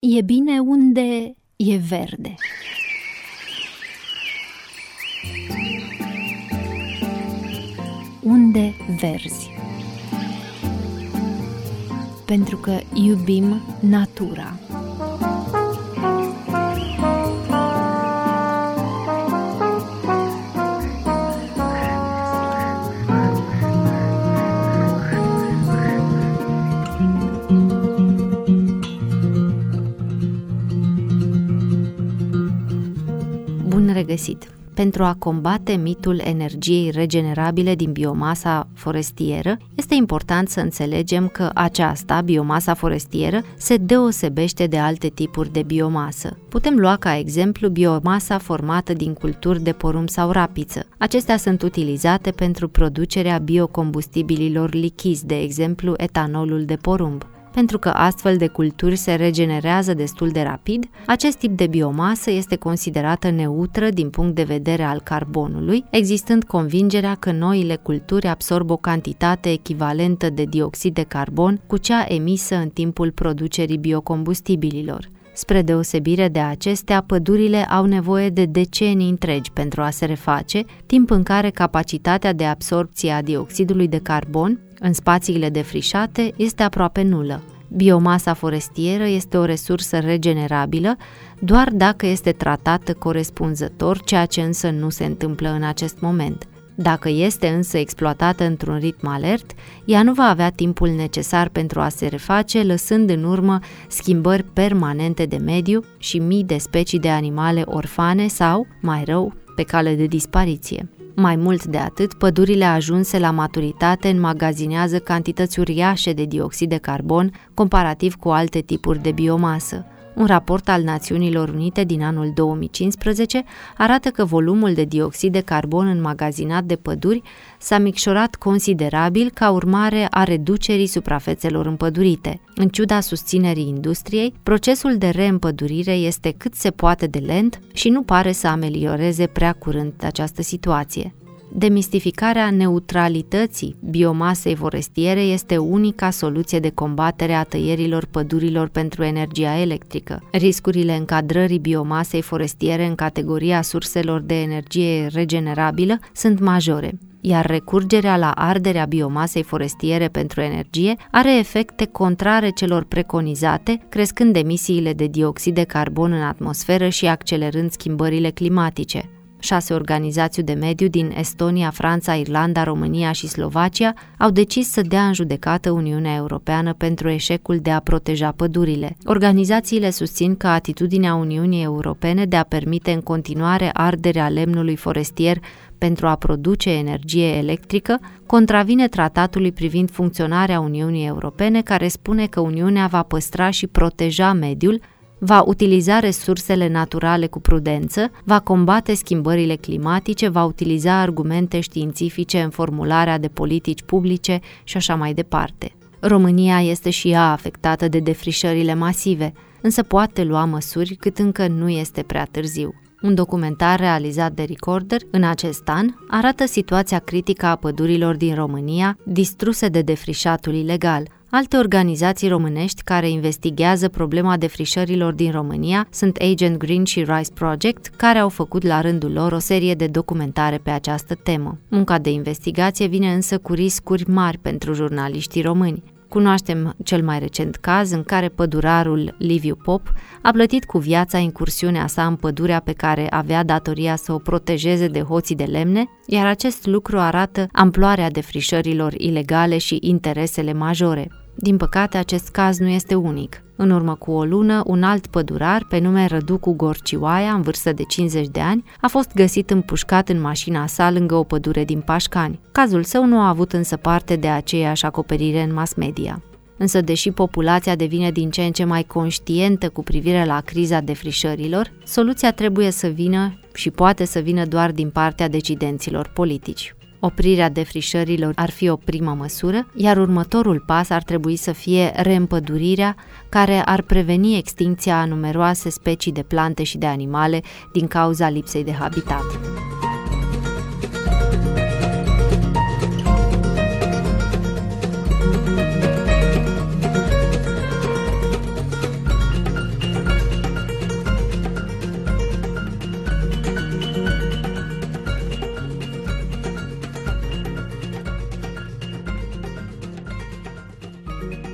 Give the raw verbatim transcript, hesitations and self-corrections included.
E bine unde e verde. Unde verzi. Pentru că iubim natura. Bun regăsit! Pentru a combate mitul energiei regenerabile din biomasa forestieră, este important să înțelegem că aceasta, biomasa forestieră, se deosebește de alte tipuri de biomasă. Putem lua ca exemplu biomasa formată din culturi de porumb sau rapiță. Acestea sunt utilizate pentru producerea biocombustibililor lichizi, de exemplu etanolul de porumb. Pentru că astfel de culturi se regenerează destul de rapid, acest tip de biomasă este considerată neutră din punct de vedere al carbonului, existând convingerea că noile culturi absorb o cantitate echivalentă de dioxid de carbon cu cea emisă în timpul producerii biocombustibililor. Spre deosebire de acestea, pădurile au nevoie de decenii întregi pentru a se reface, timp în care capacitatea de absorbție a dioxidului de carbon în spațiile defrișate este aproape nulă. Biomasa forestieră este o resursă regenerabilă doar dacă este tratată corespunzător, ceea ce însă nu se întâmplă în acest moment. Dacă este însă exploatată într-un ritm alert, ea nu va avea timpul necesar pentru a se reface, lăsând în urmă schimbări permanente de mediu și mii de specii de animale orfane sau, mai rău, pe cale de dispariție. Mai mult de atât, pădurile ajunse la maturitate înmagazinează cantități uriașe de dioxid de carbon comparativ cu alte tipuri de biomasă. Un raport al Națiunilor Unite din anul două mii cincisprezece arată că volumul de dioxid de carbon înmagazinat de păduri s-a micșorat considerabil ca urmare a reducerii suprafețelor împădurite. În ciuda susținerii industriei, procesul de reîmpădurire este cât se poate de lent și nu pare să amelioreze prea curând această situație. Demistificarea neutralității biomasei forestiere este unica soluție de combatere a tăierilor pădurilor pentru energia electrică. Riscurile încadrării biomasei forestiere în categoria surselor de energie regenerabilă sunt majore, iar recurgerea la arderea biomasei forestiere pentru energie are efecte contrare celor preconizate, crescând emisiile de dioxid de carbon în atmosferă și accelerând schimbările climatice. Șase organizații de mediu din Estonia, Franța, Irlanda, România și Slovacia au decis să dea în judecată Uniunea Europeană pentru eșecul de a proteja pădurile. Organizațiile susțin că atitudinea Uniunii Europene de a permite în continuare arderea lemnului forestier pentru a produce energie electrică contravine tratatului privind funcționarea Uniunii Europene, care spune că Uniunea va păstra și proteja mediul, va utiliza resursele naturale cu prudență, va combate schimbările climatice, va utiliza argumente științifice în formularea de politici publice și așa mai departe. România este și ea afectată de defrișările masive, însă poate lua măsuri cât încă nu este prea târziu. Un documentar realizat de Recorder în acest an arată situația critică a pădurilor din România, distruse de defrișatul ilegal. Alte organizații românești care investighează problema defrișărilor din România sunt Agent Green și Rice Project, care au făcut la rândul lor o serie de documentare pe această temă. Munca de investigație vine însă cu riscuri mari pentru jurnaliștii români. Cunoaștem cel mai recent caz în care pădurarul Liviu Pop a plătit cu viața incursiunea sa în pădurea pe care avea datoria să o protejeze de hoții de lemne, iar acest lucru arată amploarea defrișărilor ilegale și interesele majore. Din păcate, acest caz nu este unic. În urmă cu o lună, un alt pădurar, pe nume Răducu Gorcioaia, în vârstă de cincizeci de ani, a fost găsit împușcat în mașina sa lângă o pădure din Pașcani. Cazul său nu a avut însă parte de aceeași acoperire în mass media. Însă, deși populația devine din ce în ce mai conștientă cu privire la criza defrișărilor, soluția trebuie să vină și poate să vină doar din partea decidenților politici. Oprirea defrișărilor ar fi o primă măsură, iar următorul pas ar trebui să fie reîmpădurirea, care ar preveni extincția a numeroase specii de plante și de animale din cauza lipsei de habitat. tine.